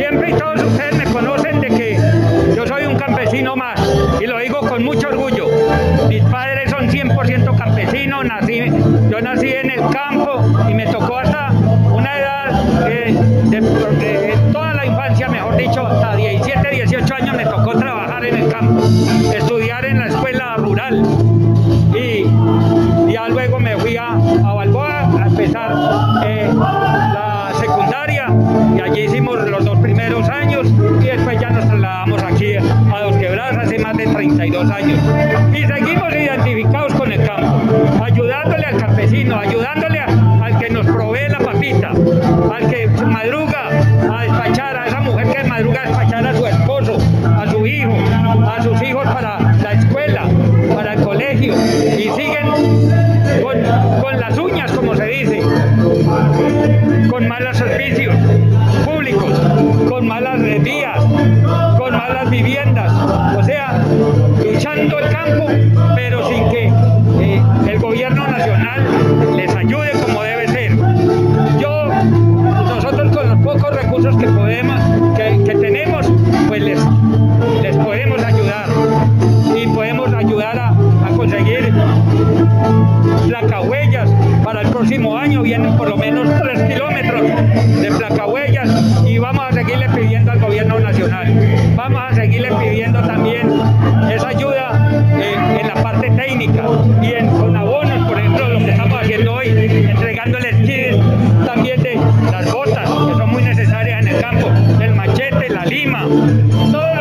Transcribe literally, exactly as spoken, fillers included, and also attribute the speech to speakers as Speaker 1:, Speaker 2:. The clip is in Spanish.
Speaker 1: siempre y todos ustedes me conocen de que yo soy un campesino más, y lo digo con mucho orgullo. Mis padres son cien por ciento campesinos, nací, yo nací en el campo y me tocó hasta una edad eh, de, de toda la infancia, mejor dicho, hasta diecisiete, dieciocho años me tocó trabajar en el campo, estudiar en la escuela rural, y ya luego me fui a, a Balboa a empezar eh, la secundaria, y allí hicimos los dos primeros años y después ya nos trasladamos aquí a Dos Quebradas hace más de treinta y dos años, y seguimos identificados con el campo, ayudándole al campesino, ayudándole a, al que nos provee la papita, al que madruga a despachar, a esa mujer que madruga a despachar a su esposo, a su hijo, a sus hijos para la escuela, para el colegio, y siguen con, con las uñas, como se dice, con malos servicios públicos, con malas vías, con malas viviendas, o sea, luchando el campo, pero sin que eh, el gobierno nacional les ayude como debe ser. Yo, nosotros con los pocos recursos que podemos, que, que tenemos, pues les, les podemos ayudar, y podemos ayudar a, a conseguir placahuellas. Para el próximo año vienen por lo menos tres kilómetros de placahuellas, y vamos a seguirle pidiendo al gobierno nacional, vamos a seguirle pidiendo también esa ayuda eh, en la parte técnica y en, con abonos, por ejemplo, lo que estamos haciendo hoy, entregándoles kits también de las botas, que son muy necesarias en el campo, el machete, la lima, todas